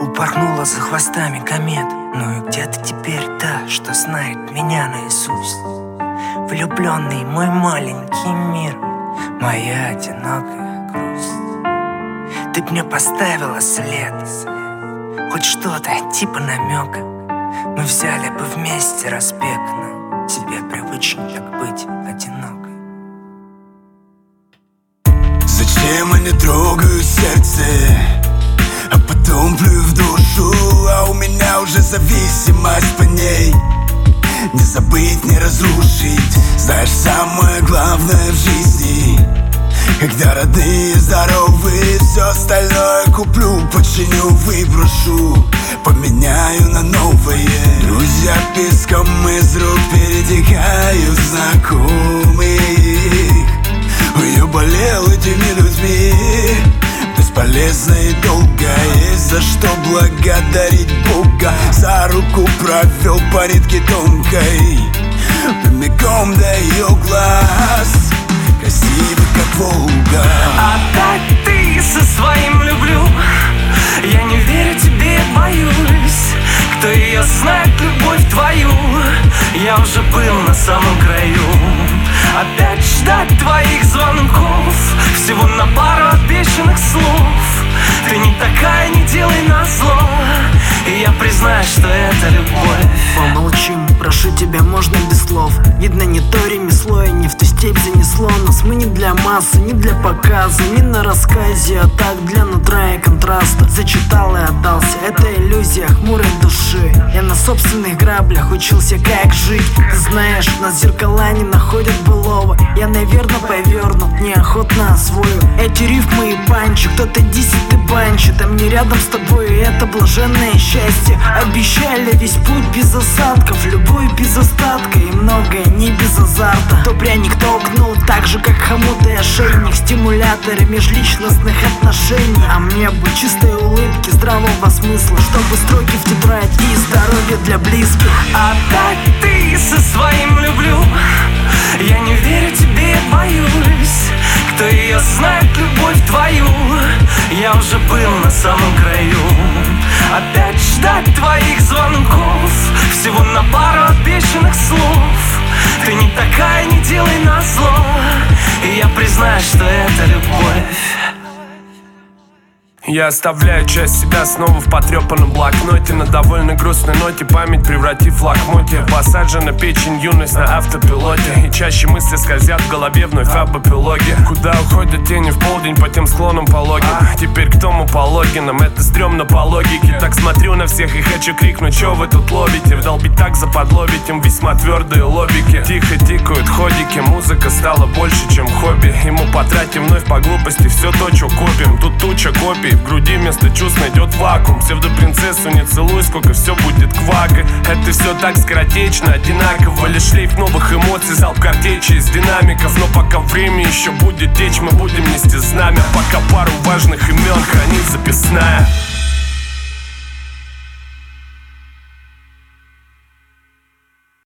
Упорхнула за хвостами комет. Ну и где ты теперь та, что знает меня наизусть? Влюбленный мой маленький мир, моя одинокая грусть. Ты б мне поставила след, хоть что-то типа намека. Мы взяли бы вместе разбег, но тебе привычно так быть одинокой. Зачем они трогают сердце, а потом плюют в душу? А у меня уже зависимость по ней. Не забыть, не разрушить. Знаешь, самое главное в жизни, когда родные здоровы, все остальное куплю, починю, выброшу, поменяю на новое. Друзья песком из рук перетекают знакомых. Я болел этими людьми, бесполезно и долго. Есть за что благодарить Бога. За руку провел по нитке тонкой, прямиком до ее глаз, красивый как Волга. Опять ты со своим люблю. Я не верю тебе, боюсь. Кто ее знает, любовь твою? Я уже был на самом краю. Опять ждать твоих звонков, всего на пару обещанных слов. Ты не такая, не делай назло, и я признаю, что это любовь. Помолчим, прошу тебя, можно без слов. Видно, не то ремесло и не в ту степь занесло нас. Мы не для массы, не для показа, не на рассказе, а так для нутра и контраста. Зачитал и отдался, это иллюзия хмурой души. Я на собственных граблях учился, как жить. Ты знаешь, нас зеркала не находят былого. Я, наверное, повернут, неохотно освою эти рифмы и панчи. Кто-то десять, ты банчит, а мне рядом с тобой это блаженное счастье. Обещали весь путь без осадков, любовь без остатка и многое не без азарта. То пряник толкнул так же, как хомут и ошейник, стимуляторы межличностных отношений. А мне бы чистой улыбки, здравого смысла, чтобы строки в тетрадь и здоровье для близких. Опять ты со своим люблю. Я не верю тебе, боюсь. Кто ее знает, любовь твою? Я уже был на самом краю. Опять ждать твоих звонков, всего на пару обещанных слов. Ты не такая, не делай назло, и я признаю, что это любовь. Я оставляю часть себя снова в потрепанном блокноте. На довольно грустной ноте память превратив в лохмотья. Посаджена печень, юность на автопилоте. И чаще мысли скользят в голове вновь об эпилоге. Куда уходят тени в полдень по тем склонам пологим? Теперь к тому по логинам, это стрёмно по логике. Так смотрю на всех и хочу крикнуть: чё вы тут ловите? Вдолбить так заподловить им весьма твердые лобики. Тихо тикают ходики, музыка стала больше, чем хобби. Ему потратим вновь по глупости все то, чё копим. Тут туча копий, в груди вместо чувств найдет вакуум. Псевдопринцессу не целуй, сколько все будет квакой. Это все так скоротечно, одинаково. Лишь шлейф новых эмоций, залп картечи из динамиков. Но пока время еще будет течь, мы будем нести знамя. Пока пару важных имен хранит записная.